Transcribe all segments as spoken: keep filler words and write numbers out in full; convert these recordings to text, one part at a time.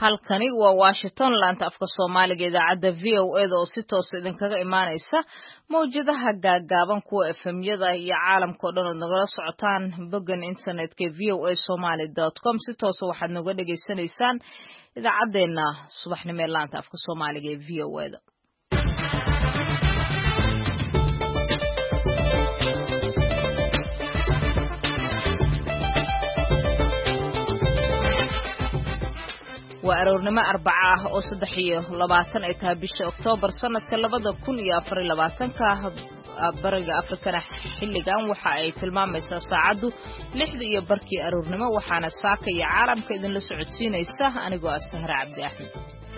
halkani waa Washington laanta afka Soomaaliga idaacada V O A oo si toos ah idinkaga imaanaysa mowjadaha gaagaaban kuwa F M-yada iyo caalamka oo dhan oo nagala socotaan boggan internetka v o a somali dot com si toos ah waxaad naga dhageysanaysaan idaacadeena subaxnimo ee laanta afka Soomaaliga ee V O A da waa aroornimo arbaca ah oo saddex iyo labaatan ay tahay bisha Oktoobar sanadka labada kun iyo afar iyo labaatanka bariga Afrikana xilligan waxa ay tilmaamaysaa saacadu lixda iyo barkii aroornimo waxaana saaka iyo caalamka idin la socodsiinaysa anigoo ah Sahra Cabdi Axmed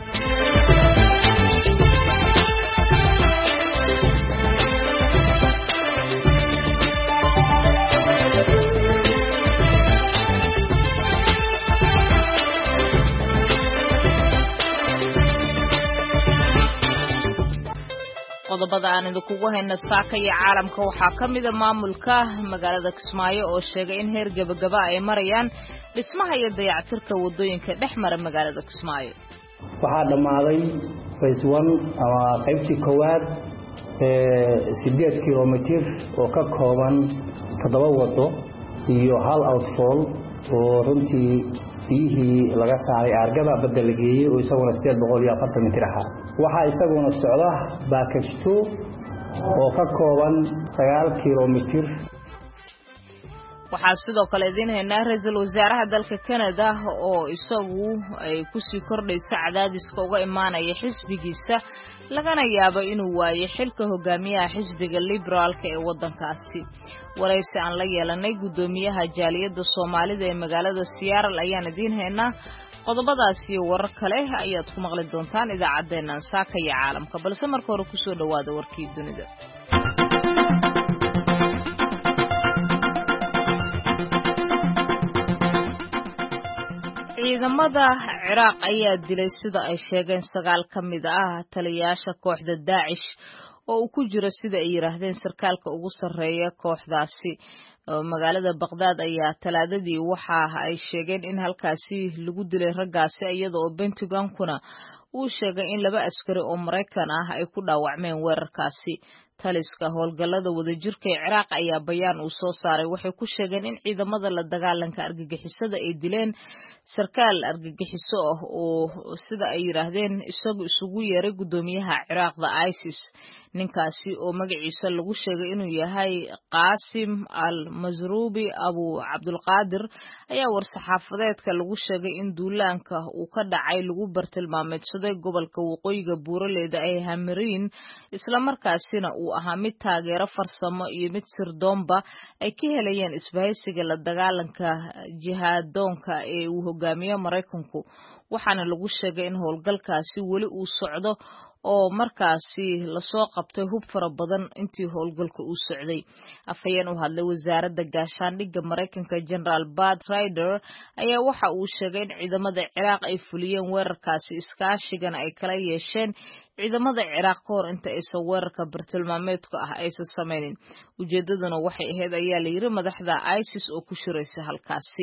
qodobada aan idinku hayno saaka iyo caalamka waxaa kamid ah maamulka magaalada Kismaayo oo sheegay in heer gabagaba ay marayaan dhismaha iyo dayactirka wadooyinka dhexmara magaalada Kismaayo waxaa dhamaaday phase one ama qaybtii koowaad ee sideed kiiloomitir oo ka kooban toddoba wado iyo hal outfall oo runtii biyihii laga saaray argaba badalgeeyay oo isaguna sideed boqol iyo afartan mitir ah waxa isaguna socda package two oo ka kooban sagaal kiiloomitir waxaa sidoo kale idin haynaa ra'iisul wasaaraha dalka Canada oo isagu ay ku sii kordhaysa cadaadiska uga imaanaya xisbigiisa lagana yaabo inuu waayo xilka hogaamiyaha xisbiga liberaalka ee wadankaasi waraysi aan la yeelanay gudoomiyaha jaaliyadda Soomaalida ee magaalada Seattle ayaan idin haynaa qodobadaas iyo warar kale ayaad ku maqli doontaan idaacadeena saaka iyo caalamka balse marka hore ku soo dhawaada warkii dunida ciidamada Ciraaq ayaa dilay sida ay sheegeen sagaal ka mid ah taliyayaasha kooxda Daesh oo uu ku jiro sida ay yiraahdeen sarkaalka ugu sareeya kooxdaasi magaalada Baghdad ayaa talaadadii waxa ay sheegeen in halkaasi lagu dilay raggaasi iyadoo Pentagon-kuna uu sheegay in laba askari oo Mareykan ah ay ku dhaawacmeen weerarkaasi taliska howlgallada wadajirka ee Ciraaq ayaa bayaan uu soo saaray waxay ku sheegeen in ciidamada la dagaalanka argagixisada ay dileen sarkaal argagixiso ah oo sida ay yiraahdeen isagu isugu yeeray gudoomiyaha Ciraaqda ISIS ninkaasi oo magaciisa lagu sheegay inuu yahay Qaasim al-Mazrubi Abu Abdulqaadir ayaa war-saxaafadeedka lagu sheegay in duulaanka uu ka dhacay lagu bartilmaameedsaday gobolka waqooyiga buuraleyda ee Hamrin isla markaasina uu ahaa mid taageero farsamo iyo mid sirdoonba ay ka helayeen isbahaysiga la dagaalanka jihaadoonka ee uu hogaamiyo Mareykanku waxaana lagu sheegay in howlgalkaasi weli uu socdo oo markaasi la soo qabtay hub fara badan intii howlgalka uu socday afhayeen u hadlay wasaaradda gaashaandhigga Mareykanka General Bud Ryder ayaa waxa uu sheegay in ciidamada Ciraaq ay fuliyeen weerarkaasi iskaashigan ay kala yeesheen ciidamada Ciraaq ka hor inta aysan weerarka bartilmaameedka ah aysan samaynin ujeedaduna waxay ahayd ayaa la yiri madaxda ISIS oo ku shiraysa halkaasi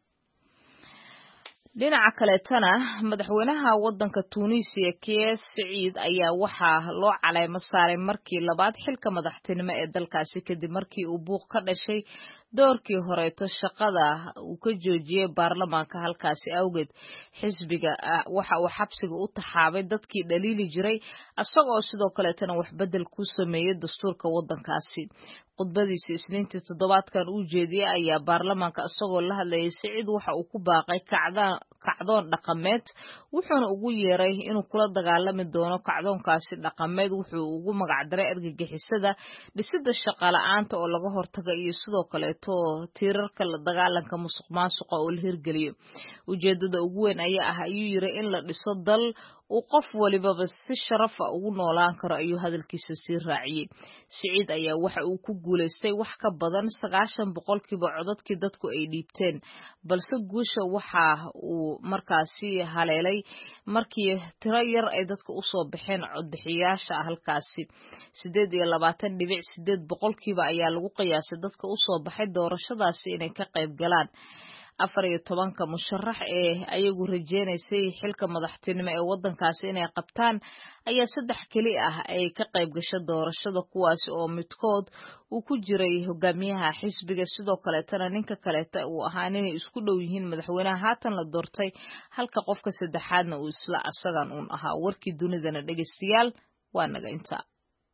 dhinaca kale tana madaxweynaha wadanka Tunisia Kais Saied ayaa waxa loo caleemo saaray markii labaad xilka madaxtinimo ee dalkaasi kadib markii uu buuq ka dhashay doorkii horeeto shaqada uu ka joojiyay baarlamaanka halkaasi awgeed xisbiga waxa uu xabsiga u taxaabay dadkii dhaliili jiray asagoo sidoo kale tan wax bedel ku sameeyay dastuurka wadankaasi khudbadiisa isniintii toddobaadkan uu jeediyay ayaa baarlamaanka asagoo la hadlayay Saied waxa uu ku baaqay kacdaan kacdoon dhaqameed wuxuuna ugu yeeray inuu kula dagaalami doono kacdoonkaasi dhaqameed wuxuu ugu magac daray argagixisada dhisida shaqo la'aanta oo laga hortago iyo sidoo kale to tiirarka la dagaalanka musuqmaasuqa oo la hirgeliyo ujeedada ugu weyn ayaa ah ayuu yiri in la dhiso dal uu qof waliba si sharaf ah ugu noolaan karo ayuu hadalkiisa sii raaciyay Saied ayaa waxa uu ku guuleystay wax ka badan sagaashan boqolkiiba codadkii dadku ay dhiibteen balse guusha waxa uu markaasi haleelay markii tiro yar ay dadku u soo baxeen codbixiyaasha halkaasi sideed iyo labaatan dhibic sideed boqolkiiba ayaa lagu qiyaasay dadka u soo baxay doorashadaasi inay ka qayb galaan afar iyo tobanka musharax ee ayagu rajeynaysay xilka madaxtinimo ee waddankaasi inay qabtaan ayaa saddex keli ah ay ka qayb gashay doorashada kuwaasi oo midkood uu ku jiray hogaamiyaha xisbiga sidoo kaleetana ninka kaleeta uu ahaa inay isku dhow yihiin madaxweynaha haatan la doortay halka qofka saddexaadna uu isla asagan uun ahaa warkii dunidana dhegeystayaal waa naga intaa.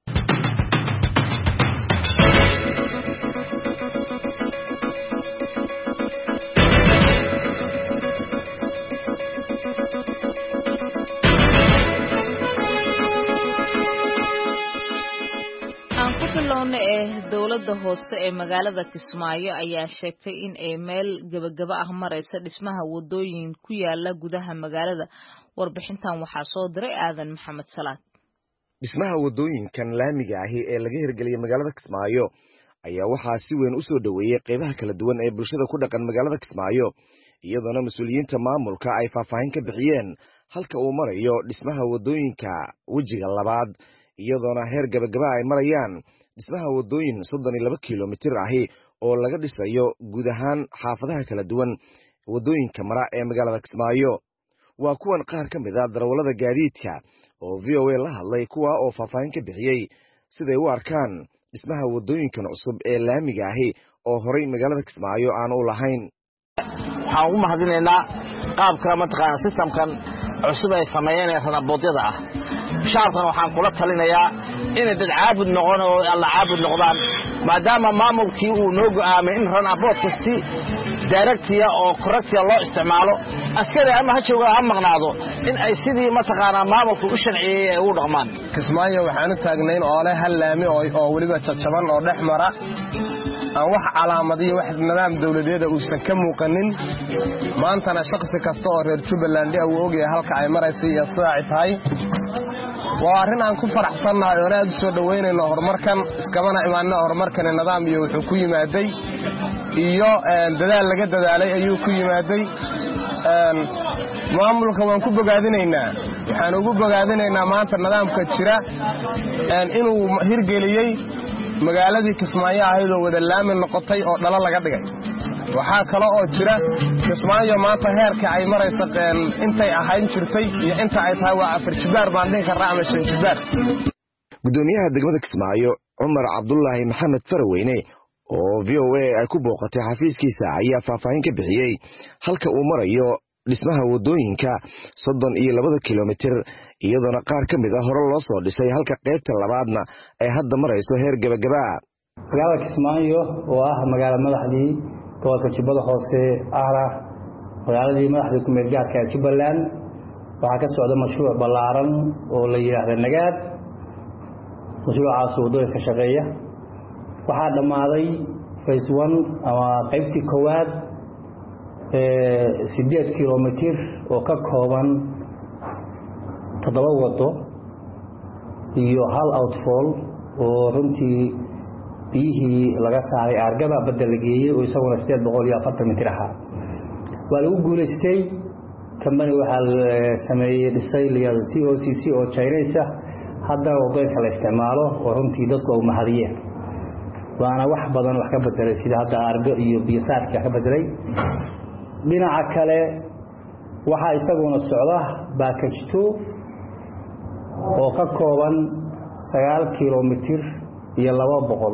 bilowna ee dawladda hoose ee magaalada Kismaayo ayaa sheegtay in ay meel gabagaba ah maraysa dhismaha wadooyin ku yaala gudaha magaalada. Warbixintan waxaa soo diray Aadan Maxamed Salaad. Dhismaha wadooyinkan laamiga ah ee laga hirgeliyay magaalada Kismaayo ayaa waxaa si weyn u soo dhaweeyay qaybaha kala duwan ee bulshada ku dhaqan magaalada Kismaayo, iyadoona mas'uuliyiinta maamulka ay faahfaahin ka bixiyeen halka uu marayo dhismaha wadooyinka wajiga labaad, iyadoona heer gabagaba ay marayaan dhismaha wadooyin soddon iyo laba kiiloomitir ahi oo laga dhisayo guud ahaan xaafadaha kala duwan wadooyinka mara ee magaalada Kismaayo. Waa kuwan qaar ka mid ah darawallada gaadiidka oo V O A la hadlay, kuwa oo faahfaahin ka bixiyay siday u arkaan dhismaha wadooyinkan cusub ee laamiga ahi oo horay magaalada Kismaayo aan u lahayn. waxaan u mahadinaynaa qaabka mataqaana systemkan cusub ay sameeyeen ee ranaboodyada ah. shacabkan waxaan kula talinayaa inay dad caabud noqon oo alla caabud noqdaan, maadaama maamulkii uu noo go'aamay in ranaboodka si directiya oo correctiya loo isticmaalo, askari ama ha jooga ha maqnaado in ay sidii mataqaana maamulku u sharciyay ay u dhaqmaan. Kismaayo waxaan u taagnayn oo leh hal laami oo waliba jajaban oo dhex mara aan wax calaamad iyo wax nidaam dawladeed uusan ka muuqanin. maantana shaqsi kasta oo reer Jubbaland ah uu ogyahay halka ay maraysay iyo sida ay tahay. waa arrin aan ku faraxsanahay oo aad u soo dhaweynayno horumarkan, iskabana imaanna horumarkan nidaam iyo wuxuu ku yimaaday iyo dadaal laga dadaalay ayuu ku yimaaday. maamulka waan ku bogaadinaynaa waxaan ugu bogaadinaynaa maanta nidaamka jira inuu hirgeliyay magaaladii Kismaayo ahayd oo wada laami noqotay oo dhalo laga dhigay. waxaa kale oo jira Kismaayo maanta heerka ay marayso intay ahayn jirtay iyo inta ay tahay waa afar jibaar baan dhihi karaa ama shan jibaar. Gudoomiyaha degmada Kismaayo Cumar Cabdullaahi Maxamed Faraweyne oo V O A ay ku booqatay xafiiskiisa ayaa faahfaahin ka bixiyay halka uu marayo dhismaha wadooyinka soddon iyo laba kiiloomitir, iyadoona qaar ka mid ah hore loo soo dhisay halka qaybta labaadna ay hadda marayso heer gabagaba. magaalada Kismaayo oo ah magaalada madaxdii gobolka Jubbada Hoose ahra magaaladii madaxda ku meel gaarka Jubbaland, waxaa ka socda mashruuc ballaaran oo la yiraahdo Nagaad. mashruucaas wadooyinka shaqeeya waxaa dhamaaday phase one ama qaybtii koowaad ee sideed kiiloomitir oo ka kooban toddoba wado iyo hal outfall oo runtii biyihii laga saaray argaba badal geeyay oo isaguna sideed boqol iyo afartan mitir ah. waa lagu guuleystay company waxa la sameeyay dhisayliyaal C O C C oo Chinese hadda wadooyinka la isticmaalo oo runtii dadku u mahadiyeen, waana wax badan wax ka bedelay sida hadda argo iyo biyasaarka ka bedelay. dhinaca kale waxa isaguna socda package two oo ka kooban sagaal kiiloomitir iyo laba boqol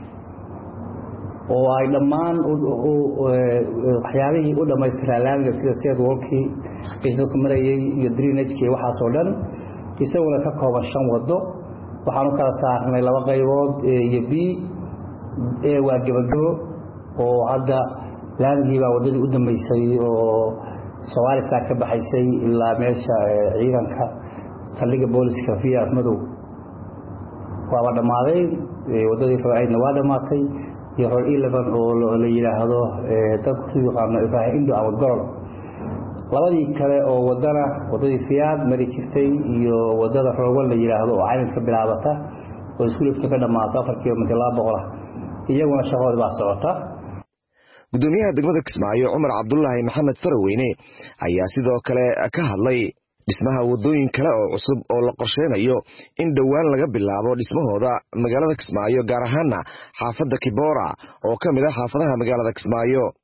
oo ay dhammaan waxyaabihii u dhamaystiraa laamiga sida sidewalkii isku marayay iyo drainage-kii waxaas oo dhan isaguna ka kooban shan wado. waxaan u kala saarnay laba qaybood iyo B ee waa gabagabo oo hadda laamigii baa wadadii u dambeysay oo Soomaaliya ka baxaysay ilaa meesha ciidanka saldhigga booliska Fiyaas Madow waa dhamaaday. wadadii faa'iidna waa dhamaatay iyo road eleven oo la yiraahdo dadku yaqaan Ibrahim Indo ama Gorol. labadii kale oo wadana wadadii Fiyaad mari jirtay iyo wadada Roowal la yiraahdo oo caymiska bilaabata oo iskuulka ka dhamaata afar kiiloomitir laba boqol iyaguna shaqada baa socota. Gudoomiyaha degmada Kismaayo Cumar Cabdullaahi Maxamed Faraweyne ayaa sidoo kale ka hadlay dhismaha wadooyin kale oo cusub oo la qorsheynayo in dhawaan laga bilaabo dhismahooda magaalada Kismaayo, gaar ahaan xaafadda Kibora oo ka mid ah xaafadaha magaalada Kismaayo.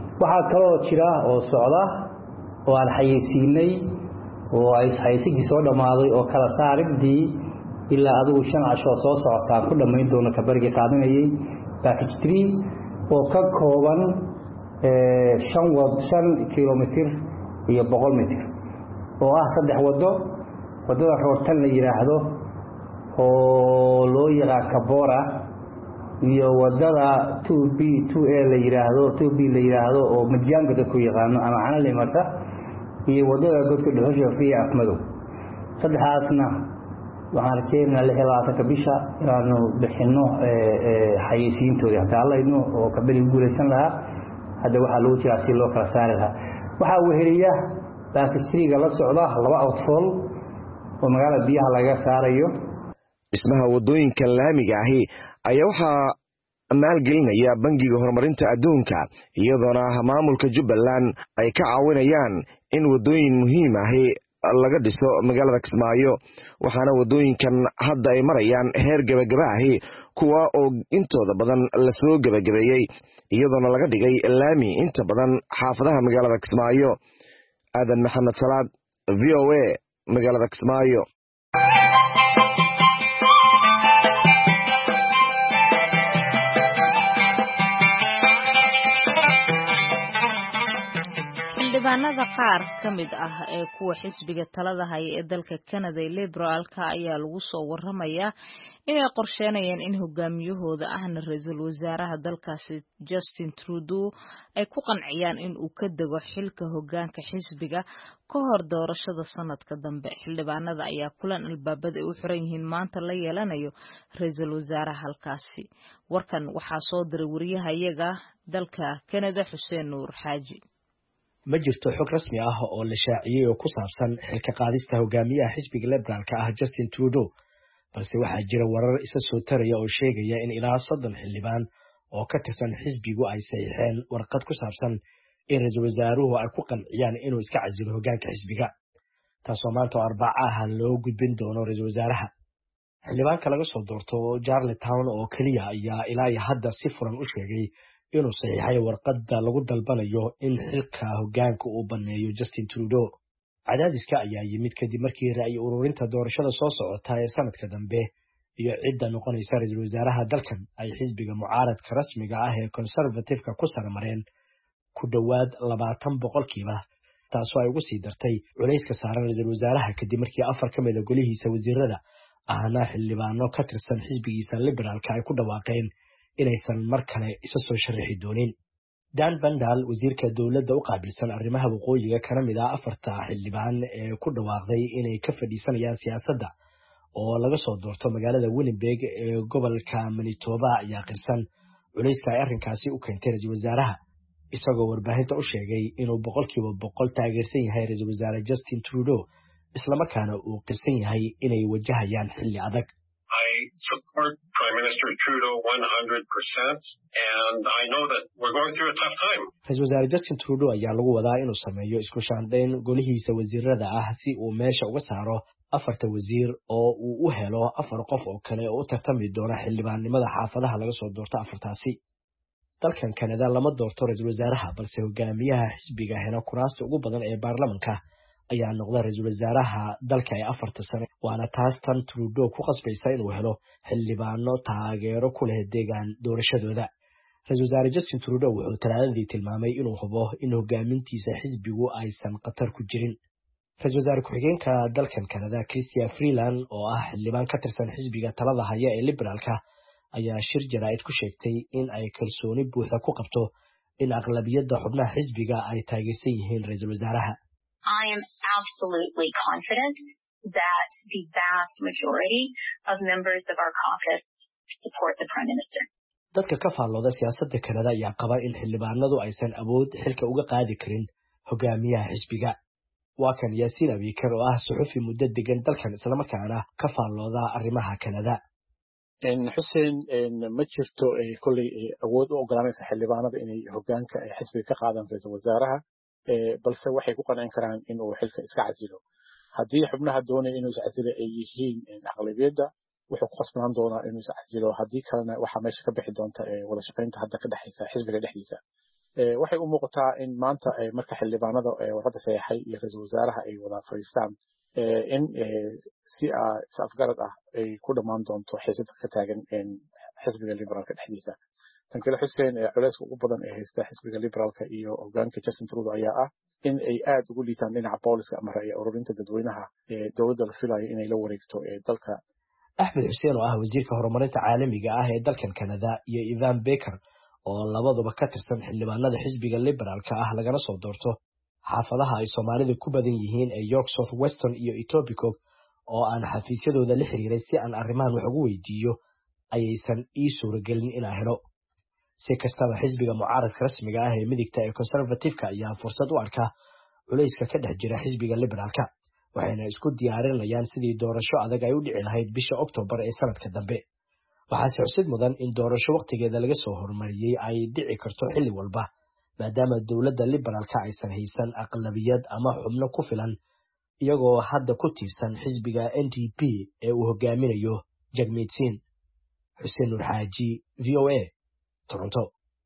waxaa kaloo jira oo socda oo aan xayeysiinay oo ay xayeysigii soo dhamaaday oo kala saaridii ilaa adigu shan casho soo socotaan ku dhammayn doono ka barigi qaadanayay package three oo ka kooban shan wad shan kilomitir iyo boqol mitir oo ah saddex wado wadada roortan la yiraahdo oo loo yaqaan Kabora iyo wadada two B two A la yiraahdo two B la yiraahdo oo Majaangada ku yaqaano ama ana limarta iyo wadada godka dhuxusha fiya afmado saddexaasna waxaan arkeenaa lix iyo labaatan bisha inaanu bixino xayeysiintooda hataa la idno oo ka bari guulaysan lahaa hadda waxa lagu jiraa si loo kala saari lahaa waxa uu heliya baakisriga la socda laba outfall oo magaalada biyaha laga saarayo dhismaha wadooyinka laamiga ahi ayaa waxaa maalgelinaya bangiga horumarinta adduunka iyadoona maamulka Jubbaland ay ka caawinayaan in wadooyin muhiim ahi laga dhiso magaalada Kismaayo waxaana wadooyinkan hadda ay marayaan heer gabagaba ahi kuwa oo intooda badan la soo gabagabeeyay iyadoona laga dhigay laami inta badan xaafadaha magaalada Kismaayo aadan maxamed salaad V O A magaalada Kismaayo xildhibaanada qaar ka mid ah ee kuwa xisbiga talada haya ee dalka Canada Liberaalka ayaa lagu soo waramayaa inay qorsheynayaan in hogaamiyahooda ahna ra'iisul wasaaraha dalkaasi Justin Trudeau ay ku qanciyaan in uu ka dago xilka hogaanka xisbiga ka hor doorashada sanadka dambe xildhibaanada ayaa kulan albaabada u xiran yihiin maanta la yeelanayo ra'iisul wasaaraha halkaasi warkan waxaa soo diray wariyahayaga dalka Canada Xuseen Nuur Xaaji ma jirto xog rasmi ah oo la shaaciyay oo ku saabsan xilka qaadista hogaamiyaha xisbiga Liberaalka ah Justin Trudeau balse waxaa jira warar isa soo taraya oo sheegaya in ilaa soddon xildhibaan oo ka tirsan xisbigu ay saxiixeen warqad ku saabsan in ra'iisul wasaaruhu ay ku qanciyaan inuu iska casilo hogaanka xisbiga taasoo maanta oo Arbaca ah loo gudbin doono ra'iisul wasaaraha xildhibaanka laga soo doorto Charlottetown oo kaliya ayaa ilaa hadda si furan u sheegay inuu saxiixay warqadda lagu dalbanayo in xilka hogaanka uu baneeyo Justin Trudeau cadaadiska ayaa yimid kadib markii ra'yi ururinta doorashada soo socota ee sanadka dambe iyo cidda noqonaysa ra'iisul wasaaraha dalkan ay xisbiga mucaaradka rasmiga ah ee conservative-ka ku sarmareen ku dhawaad labaatan boqolkiiba taasoo ay ugu sii dartay culayska saaran ra'iisul wasaaraha kadib markii afar ka mid ah golihiisa wasiirada ahna xildhibaano ka tirsan xisbigiisa Liberaalka ay ku dhawaaqeen inaysan mar kale isa soo sharaxi doonin Dan Bandal wasiirka dawladda u qaabilsan arrimaha waqooyiga kana mid ah afarta xildhibaan ee ku dhawaaqday inay ka fadhiisanayaan siyaasadda oo laga soo doorto magaalada Winnipeg ee gobolka Manitoba ayaa qirsan culayska ay arrinkaasi u keentay ra'iisul wasaaraha isagoo warbaahinta u sheegay inuu boqolkiiba boqol taageersan yahay ra'iisul wasaare Justin Trudeau isla markaana uu qirsan yahay inay wajahayaan xilli adag I support Prime Minister Trudeau one hundred percent, and I know that we're going through a tough time. Ra'iisul wasaare Justin Trudeau ayaa lagu wadaa inuu sameeyo isku shaandhayn golihiisa wasiirada ah si uu meesha uga saaro afarta wasiir oo uu u helo afar qof oo kale oo u tartami doona xildhibaannimada xaafadaha laga soo doorto afartaasi. Dalkan Canada lama doorto ra'iisul wasaaraha balse hogaamiyaha xisbiga hela kuraasta ugu badan ee baarlamaanka ayaa noqda ra'iisul wasaaraha dalka ee afarta sano waana taas tan Trudeau ku qasbaysa inuu helo xildhibaano taageero ku leh deegaan doorashadooda ra'iisul wasaare Justin Trudeau wuxuu talaadadii tilmaamay inuu hubo in hogaamintiisa xisbigu aysan qatar ku jirin ra'iisul wasaare ku-xigeenka dalkan Canada Chrystia Freeland oo ah xildhibaan ka tirsan xisbiga talada haya ee Liberaalka ayaa shir jaraa'id ku sheegtay in ay kalsooni buuxda ku qabto in aqlabiyadda xubnaha xisbiga ay taageersan yihiin ra'iisul wasaaraha I am absolutely confident that the vast majority of members of our caucus support the Prime Minister. Dadka ka faallooda siyaasadda Canada ayaa qaba in xildhibaanadu aysan awood xilka uga qaadi karin hogaamiyaha xisbiga. Waa kan Yaasiin Abiikar oo ah suxufi muddo degan dalkan isla markaana ka faallooda arrimaha Canada. Xuseen ma jirto kulli awood u ogolaanaysa xildhibaanada inay hogaanka xisbiga ka qaadaan ra'iisul wasaaraha balse waxay ku qancin karaan in uu xilka iska casilo haddii xubnaha doonaya inuu iska casilo ay yihiin aqlabiyadda wuxuu ku qasbanaan doonaa inuu iska casilo haddii kalena waxaa meesha ka bixi doonta wada shaqaynta hadda ka dhexaysa xisbiga dhexdiisa waxay u muuqataa in maanta marka xildhibaanada warqadda saxeexay iyo ra'iisul wasaaraha ay wada fariistaan in si afgarad ah ay ku dhamaan doonto xiisada ka taagan xisbiga liberaalka dhexdiisa. tan kale xuseen culayska ugu badan ee haysta xisbiga liberaalka iyo hoggaanka Justin Trudeau ayaa ah in ay aad ugu liitaan dhinaca booliska ama ra'yi ururinta dadweynaha ee dowladda la filayo inay la wareegto ee dalka. Axmed Xuseen oo ah wasiirka horumarinta caalamiga ah ee dalkan Canada iyo Ivan Baker oo labaduba ka tirsan xildhibaanada xisbiga liberaalka ah lagana soo doorto xaafadaha ay Soomaalidu ku badan yihiin ee York South Western iyo Etobicoke oo aan xafiisyadooda la xiriiray si aan arrimahan wax ugu weydiiyo ayaysan ii suuragelin inaan helo. si kastaba xisbiga mucaaradka rasmiga ah ee midigta ee conservative-ka ayaa fursad u arka culayska ka dhex jira xisbiga liberaalka waxayna isku diyaarinayaan sidii doorasho adag ay u dhici lahayd bisha Oktoobar ee sanadka dambe. waxaase xusid mudan in doorasho waqtigeeda laga soo hormariyay ay dhici karto xilli walba maadaama dowladda liberaalka aysan haysan aqlabiyad ama xubno ku filan iyagoo hadda ku tiirsan xisbiga N D P ee uu hogaaminayo Jagmeet Singh. Xuseen Nur Xaaji, V O A, Toronto.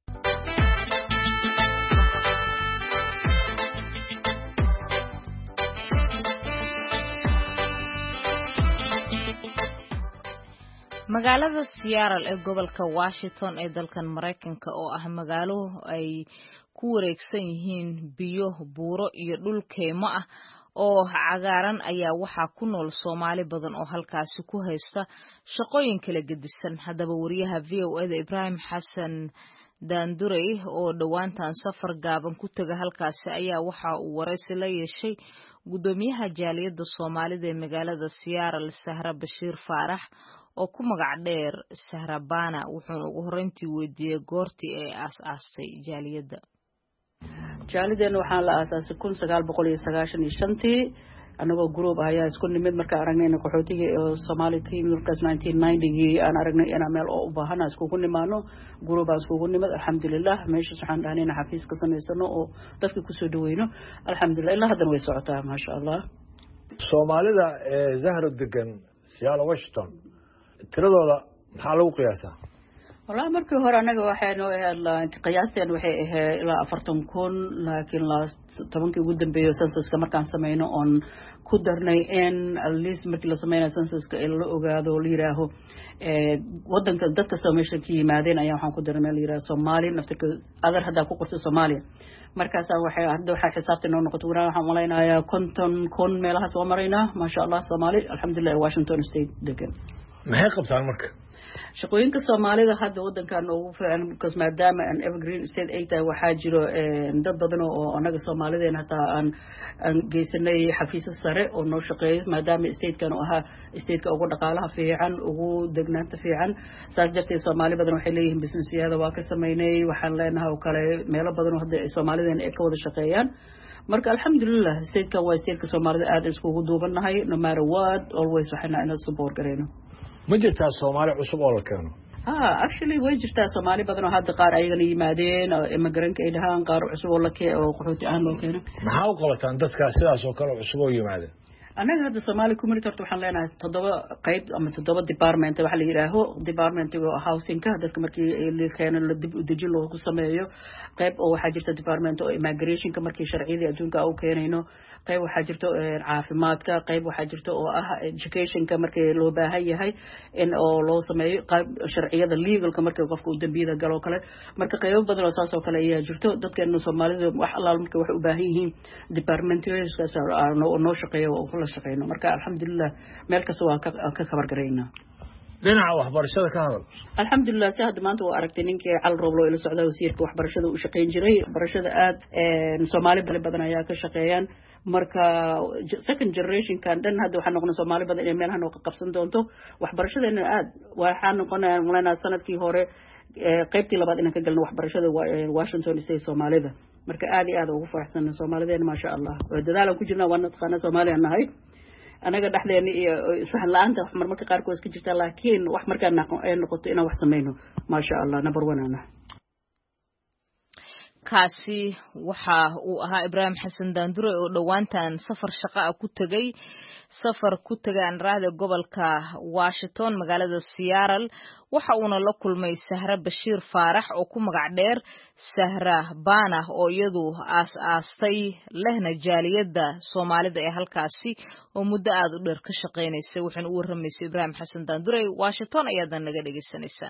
magaalada Seattle ee gobolka Washington ee dalkan Mareykanka oo ah magaalo ay ku wareegsan yihiin biyo, buuro iyo dhul keymo ah oo cagaaran ayaa waxaa ku nool Soomaali badan oo halkaasi ku haysta shaqooyin kala gedisan. haddaba wariyaha V O A da Ibrahim Xasan Daandurey oo dhawaantan safar gaaban ku taga halkaasi ayaa waxa uu wareysi la yeeshay gudoomiyaha jaaliyadda Soomaalida ee magaalada Seattle Sahra Bashiir Faarax oo ku magac dheer Sahra Bana wuxuuna ugu horreyntii weydiiyey goortii ay aas-aastay jaaliyadda. jaaliyaddan waxaa la aasaasay kun sagaal boqol iyo sagaashan iyo shantii anagoo group ah ayaa isku nimid marka aragnayna qaxootiga ee Soomaali ka yimid markaas nineteen ninety aan aragnay inaan meel oo u baahan iskugu nimaano group aan iskugu nimid alxamdulillah meeshaas waxaan dhahnay xafiis ka samaysano oo dadka ku soo dhaweyno alxamdulillah ilaa hadda way socotaa ma sha Allah. Soomaalida ee Zahra degan Seattle Washington tiradooda maxaa lagu qiyaasaa? والله markii hore anaga waxaanu ahayd qiyaasteen waxay ahayd ilaa afartan kun laakiin la tobankii ugu dambeeyay census-ka markaan sameeyno on ku darnay in at least markii la sameeyay census-ka in la ogaado la yiraaho ee wadanka dadka Soomaaliyeed ka yimaadeen ayaa waxaan ku darnay la yiraaho Soomaali naftirka adar hadda ku qorto Soomaaliya markaas waxay hadda waxa xisaabta noo noqoto waxaan malaynayaa konton kun meelaha soo maraynaa ma sha Allah Soomaali alxamdulillah Washington State degan. maxay qabtaan marka shaqooyinka Soomaalida hadda wadankan ugu fiican because maadaama an evergreen state ay tahay waxaa jiro dad badan oo anaga Soomaalideena hataa aan aan geysanay xafiis sare oo noo shaqeeyo maadaama state-kan oo ahaa state-ka ugu dhaqaalaha fiican ugu degnaanta fiican saas darteed Soomaali badan waxay leeyihiin business-yada waa ka sameynay waxaan leenahay oo kale meelo badan oo hadda Soomaalideena ay ka wada shaqeeyaan marka alxamdulillah state-ka waa state-ka Soomaalida aad iskugu duubanahay no matter what always waxaan inaan support gareyno. ma jirtaa Soomaali cusub oo la keeno? ah actually way jirtaa Soomaali badan oo hadda qaar ayagana yimaadeen immigrant ay dhahaan qaar cusub oo la keeno oo qaxooti aan loo keeno. maxaa u qabataan dadka sidaas oo kale cusub oo yimaadeen? anaga hadda Soomaali community waxaan leenahay toddoba qayb ama toddoba department waxa la yiraahdo departmentiga housing-ka dadka markii la keeno la dib u dejin loo ku sameeyo qayb oo waxa jirta department oo immigration-ka markii sharciyada adduunka u keenayno qayb waxa jirta caafimaadka qayb waxa jirta oo ah education-ka markii loo baahan yahay in oo loo sameeyo qayb sharciyada legal-ka markii qofku uu dambiyada galo kale marka qayb badan oo saas oo kale ayaa jirto dadkeena Soomaalida wax allaal markii wax u baahan yihiin department-yadaas noo shaqeeyo oo kula shaqeeyno marka alxamdulillah meel kasta waa ka kabar gareynaa. dhinaca waxbarashada ka hadal. alxamdulillah si hadda maanta waa aragtay ninkii Cal Rooblo ila socda wasiirka waxbarashada uu shaqeyn jiray barashada aad ee Soomaali badan ayaa ka shaqeeyaan marka second generation kan dhan hadda waxaan noqonay Soomaali badan inay meelahan oo ka qabsan doonto waxbarashadeena aad waxaan noqonay mulana sanadkii hore qaybtii labaad inaan ka galno waxbarashada Washington State Soomaalida marka aad iyo aad ugu faraxsan Soomaalideena ma sha Allah dadaal ku jirnaa waan naqana Soomaaliya nahay anaga dhaxdeena iyo isfahan la'aanta marmarka qaar koos ka jirta laakiin wax markaan ay noqoto inaan wax sameeyno ma sha Allah number one ana. kaasi waxa uu ahaa Ibraahim Xasan Daandure oo dhawaantan safar shaqo ah ku tagay safar ku tagaan raada gobolka Washington magaalada Seattle waxa uuna la kulmay Sahra Bashiir Faarax oo ku magac dheer Sahra Baana oo iyadu aas-aastay lehna jaaliyada Soomaalida ee halkaasi oo muddo aad u dheer ka shaqeynaysa waxaan u warramaysay Ibraahim Xasan Daandure Washington ayaad naga dhageysanaysan.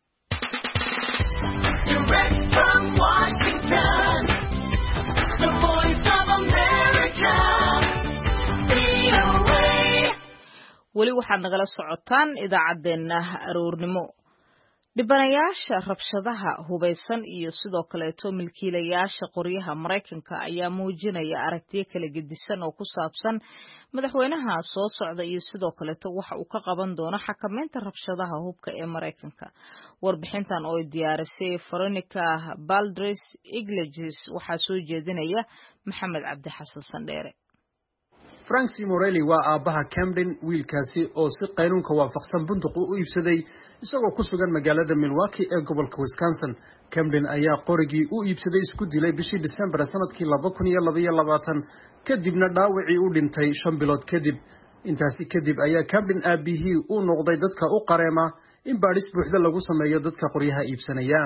Direct from Washington, the voice of America, V O A. Weli waxaad nagala socotaan idaacaddeenna aroornimo. Dhibanayaasha rabshadaha hubeysan iyo sidoo kaleeto milkiilayaasha qoryaha Mareykanka ayaa muujinaya aragtiyo kala gedisan oo ku saabsan madaxweynaha soo socda iyo sidoo kaleeto waxa uu ka qaban doono xakameynta rabshadaha hubka ee Mareykanka. Warbixintan oo diyaarisay Veronica Balderas Iglesias waxaa soo jeedinaya Maxamed Cabdi Xasan Sandheere. Frank C. Morelli waa aabaha Camden wiilkaasi oo si qaynuunka waafaqsan bunduq u iibsaday isagoo ku sugan magaalada Milwaukee ee gobolka Wisconsin. Camden ayaa qorigii u iibsaday isku dilay bishii December sanadkii laba kun iyo laba iyo labaatan kadibna dhaawacii u dhintay shan bilood kadib. Intaasi kadib ayaa Camden aabihii u noqday dadka u qareema in baadhis buuxda lagu sameeyo dadka qoryaha iibsanaya.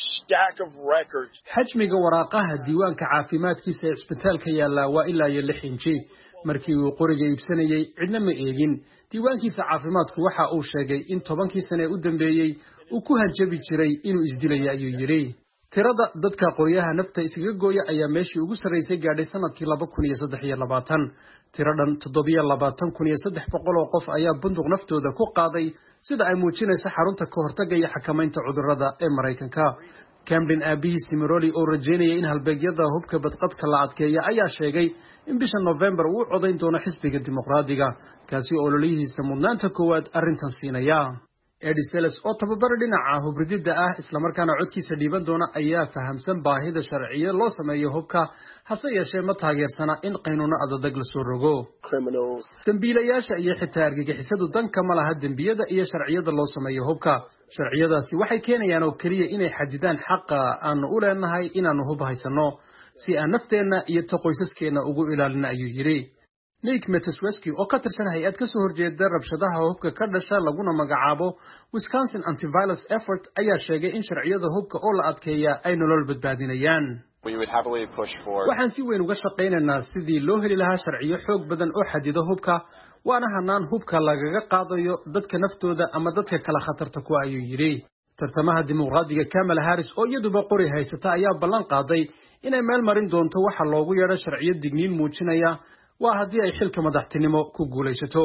Xajmiga waraaqaha diiwaanka caafimaadkiisa ee isbitaalka yaala waa ilaa iyo lix inji. markii uu qoriga iibsanayay cidna ma eegin diiwaankiisa caafimaadku waxa uu sheegay in tobankii sane u dambeeyay uu ku hanjabi jiray inuu isdilayo ayuu yiri. tirada dadka qoryaha nafta isaga gooya ayaa meeshii ugu sareysay gaadhay sanadkii laba kun iyo saddex iyo labaatan. tiradan toddoba iyo labaatan kun iyo saddex boqol oo qof ayaa bunduq naftooda ku qaaday sida ay muujinayso xarunta ka hortagga iyo xakamaynta cudurrada ee Mareykanka. Camden aabihii Morelli oo rajeynayay in halbeegyada hubka badqabka la adkeeyo ayaa sheegay in bisha November uu codayn doono xisbiga dimuqraadiga kaasi oo ololihiisa mudnaanta koowaad arrintan siinaya. Eddie Seles oo tababar dhinaca hubridida ah isla markaana codkiisa dhiiban doona ayaa fahamsan baahida sharciye loo sameeyo hubka hase yeeshee ma taageersana in qaynuuno adag la soo rogo. Dambiilayaasha iyo xitaa argagixisadu danka ma laha dambiyada iyo sharciyada loo sameeyo hubka. Sharciyadaasi waxay keenayaan oo kaliya inay xadidaan xaqa aan u leenahay inaanu hub haysano si aan nafteena iyo qoysaskeena ugu ilaalina ayuu yiri. Nick Metesweski oo ka tirsan hay'ad ka soo horjeeda rabshadaha hubka ka dhasha laguna magacaabo Wisconsin Anti-Violence Effort ayaa sheegay in sharciyada hubka oo la adkeeya ay nolol badbaadinayaan. waxaan si weyn uga shaqaynaynaa sidii loo heli lahaa sharciyo xoog badan oo xadido hubka waana hanaan hubka lagaga qaadayo dadka naftooda ama dadka kala khatarta ku ayuu yiri. tartamaha dimuqraadiga Kamala Harris oo iyaduba qori haysata ayaa ballan qaaday inay meel marin doonto waxa loogu yeero sharciyo digniin muujinaya waa haddii ay xilka madaxtinimo ku guulaysato.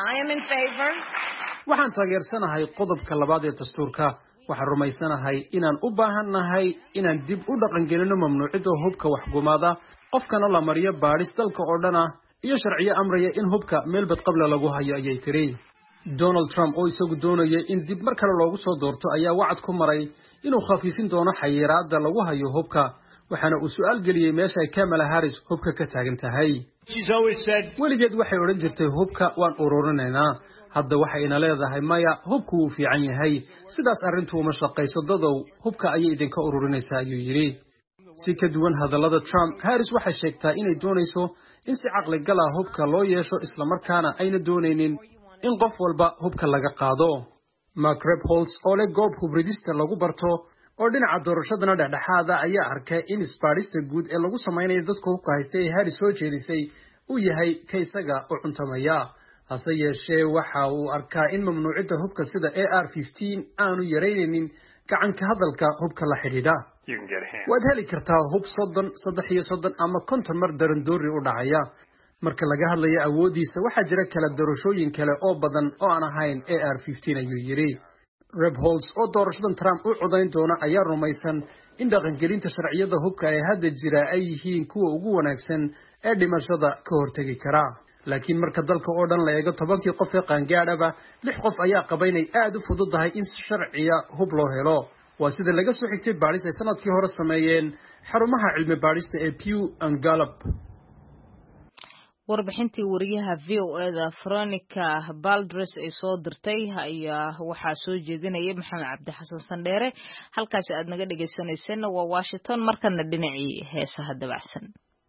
waxaan taageersanahay qodobka labaad ee dastuurka. waxaan rumaysanahay inaan u baahannahay inaan dib u dhaqangelino mamnuucidda hubka waxgumaada qofkana la mariyo baadhis dalka oo dhan ah iyo sharciyo amraya in hubka meel badqabla lagu hayo ayay tiri. Donald Trump oo isagu doonaya in dib mar kale loogu soo doorto ayaa wacad ku maray inuu khafiifin doono xayiraadda lagu hayo hubka waxaana uu su'aal geliyay meesha ay Kamala Harris hubka ka taagan tahay. weligeed waxay odhan jirtay hubka waan ururinaynaa hadda waxayna leedahay maya hubku wuu fiican yahay sidaas arrintu uma shaqayso dadow hubka ayay idinka ururinaysaa ayuu yiri. si ka duwan hadallada Trump, Harris waxay sheegtaa inay doonayso in si caqli gal ah hubka loo yeesho isla markaana ayna doonaynin in qof walba hubka laga qaado. Mark Rebholz oo leh goob hubridista lagu barto oo dhinaca doorashadana dhexdhexaada ayaa arkay in isbaadhista guud ee lagu samaynayo dadka hubka haystay ee Harris soo jeedisay uu yahay ka isaga u cuntamaya. hase yeeshee waxa uu arkaa in mamnuucidda hubka sida A R fifteen aanu yaraynaynin gacanka hadalka hubka la xidhiidha. waad heli kartaa hub soddon, saddex iyo soddon ama konton mar darandoori u dhacaya. marka laga hadlayo awoodiisa waxaa jira kala doorashooyin kale oo badan oo aan ahayn A R fifteen ayuu yiri. Rebholz oo doorashadan Trump u codayn doona ayaa rumaysan in dhaqangelinta sharciyada hubka ee hadda jira ay yihiin kuwa ugu wanaagsan ee dhimashada ka hortagi kara. laakiin marka dalka oo dhan la eego tobankii qof ee qaangaadhaba lix qof ayaa qabaynay aad u fududahay in sharciya hub loo helo. waa sida laga soo xigtay baadhis ay sanadkii hore sameeyeen xarumaha cilmi baadhista ee Pew and Gallup. warbixintii wariyaha v o a da Veronica Baldres ay soo dirtay ayaa waxaa soo jeedinaya Maxamed Cabdi Xasan Sandheere halkaas aad naga dhageysanayseen waa Washington markana dhinacii heesaha dabacsan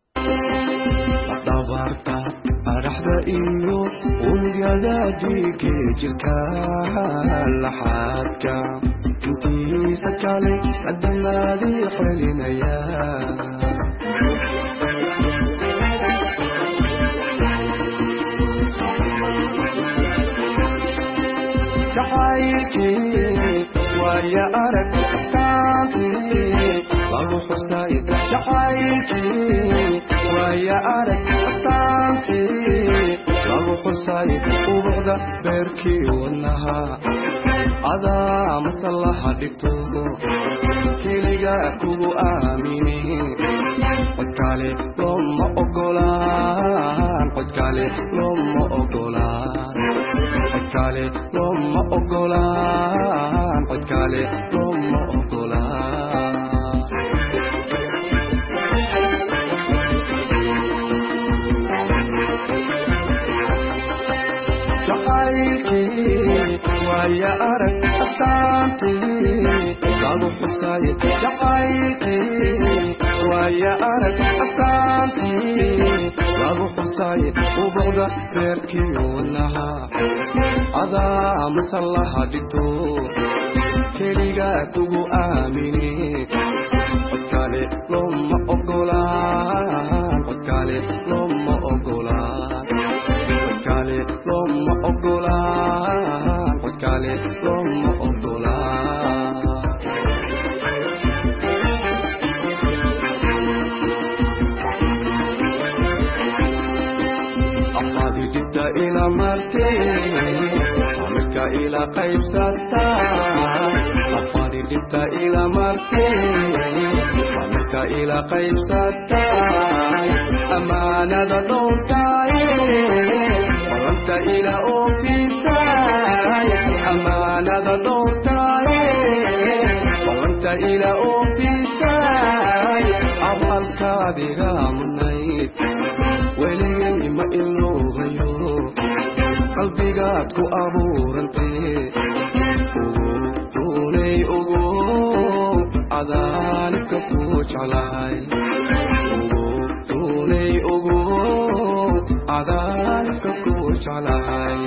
dabarta araxda iyo unugyada dhiigga jirka laxadka intiisa kale adnaadii xelinaya taxayki waya arag taanti lagu xusay taxayki waya arag taanti lagu xusay ubuqda beerkii wanaha adaa masallaha dhigto keliga kugu aamini qodkale looma ogolaan qodkale looma ogolaan qodkale looma ogolaan qodkale looma ogolaan jacaylki waya arag astaanti lagu xusay jacaylki waya arag astaanti lagu xusay ubuqda beerkii wanaha adaa masallaha dhigto keliga kugu aamini qodkale looma ogolaan qodkale looma ogolaan qodkale looma ogolaan qodkale looma ogolaan afadi dibta ila martee amka ila qaybsata afadi dibta ila martee amka ila qaybsata amaanada dhowrtay walanta ila oofisay amaanada dhowrtay walanta ila oofisay abalkaadiga munayd weligay ma iloogayo qalbigaad ku abuurantee ugu duunay ugu cadaanibka ku jeclahay ugu duunay ugu cadaanibka ku jeclahay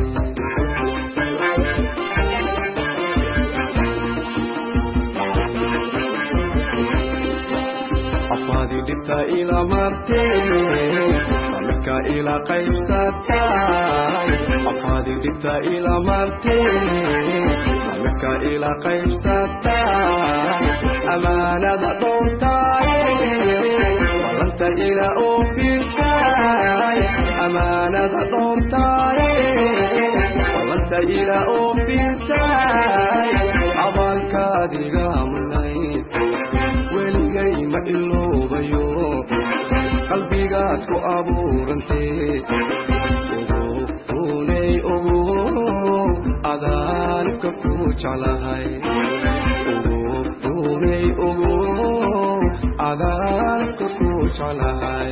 afadi dhibta ila martee amka ila qaybsatay afadi dhibta ila martee amka ila qaybsatay amaanada dhowrtay walanta ila oofisay amaanada dhowrtay walanta ila oofisay abalkaadiga munayd weligay ma iloobayo qalbigaad ku abuurantee ugu runay ugu cadaanibka ku jeclahay ugu runay ugu cadaanibka ku jeclahay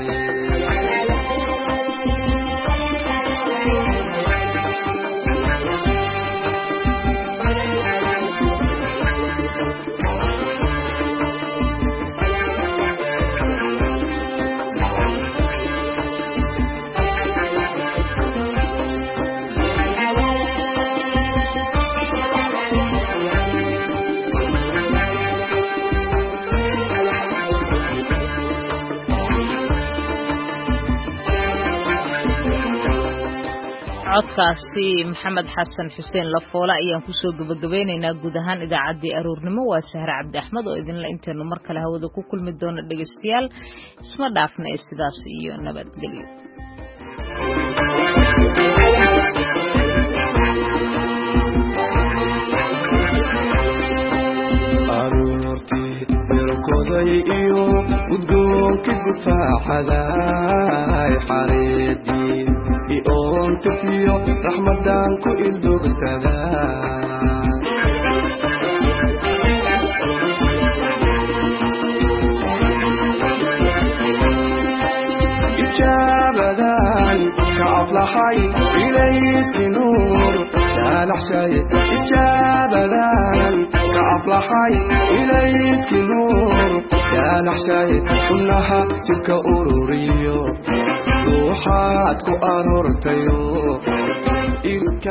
codkaasi Maxamed Xasan Xuseen Lafoole ayaan ku soo gabagabeynaynaa guud ahaan idaacaddii aroornimo waa Sahra Cabdi Axmed oo idinla inteenu mar kale hawada ku kulmi doona dhageystayaal isma dhaafna ee sidaas iyo nabadgelyo yarkoday iyo udgoonka gufaaxaday xareedii ion tafiyo raxmadan ku ildogstada ijaabada كأفلحي إليك نور سالح شيء إجابدان كأفلحي إليك نور سالح شيء كلها تلك أروريو روحاتك أرورتيو